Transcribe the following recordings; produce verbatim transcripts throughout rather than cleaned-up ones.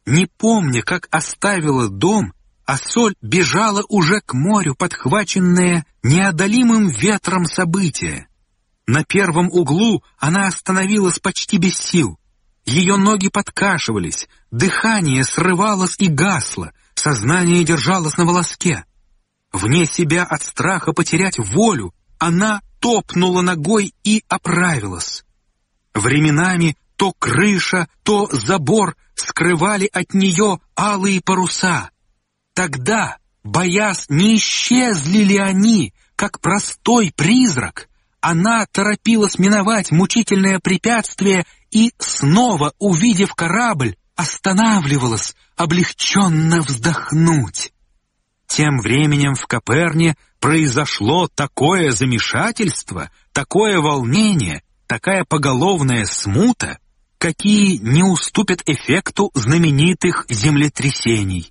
Не помня, как оставила дом, Ассоль бежала уже к морю, подхваченная неодолимым ветром события. На первом углу она остановилась почти без сил. Ее ноги подкашивались, дыхание срывалось и гасло, сознание держалось на волоске. Вне себя от страха потерять волю, она топнула ногой и оправилась. Временами то крыша, то забор скрывали от нее алые паруса. Тогда, боясь, не исчезли ли они, как простой призрак, она торопилась миновать мучительное препятствие и, снова увидев корабль, останавливалась, облегченно вздохнуть. Тем временем в Коперне произошло такое замешательство, такое волнение, такая поголовная смута, какие не уступят эффекту знаменитых землетрясений.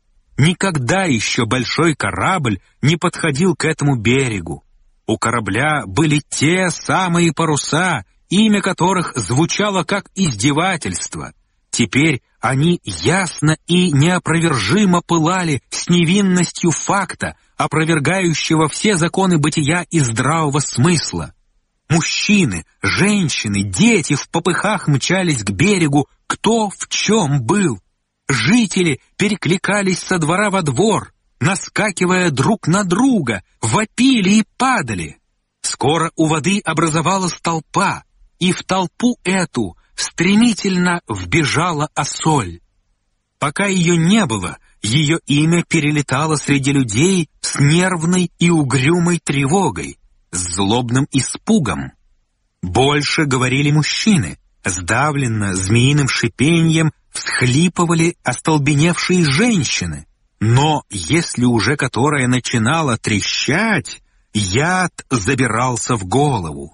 Никогда еще большой корабль не подходил к этому берегу. У корабля были те самые паруса, имя которых звучало как издевательство. Теперь они ясно и неопровержимо пылали с невинностью факта, опровергающего все законы бытия и здравого смысла. Мужчины, женщины, дети в попыхах мчались к берегу, кто в чем был. Жители перекликались со двора во двор, наскакивая друг на друга, вопили и падали. Скоро у воды образовалась толпа, и в толпу эту стремительно вбежала Ассоль. Пока ее не было, ее имя перелетало среди людей с нервной и угрюмой тревогой, с злобным испугом. Больше говорили мужчины, сдавленно, змеиным шипеньем всхлипывали остолбеневшие женщины. Но если уже которая начинала трещать, яд забирался в голову.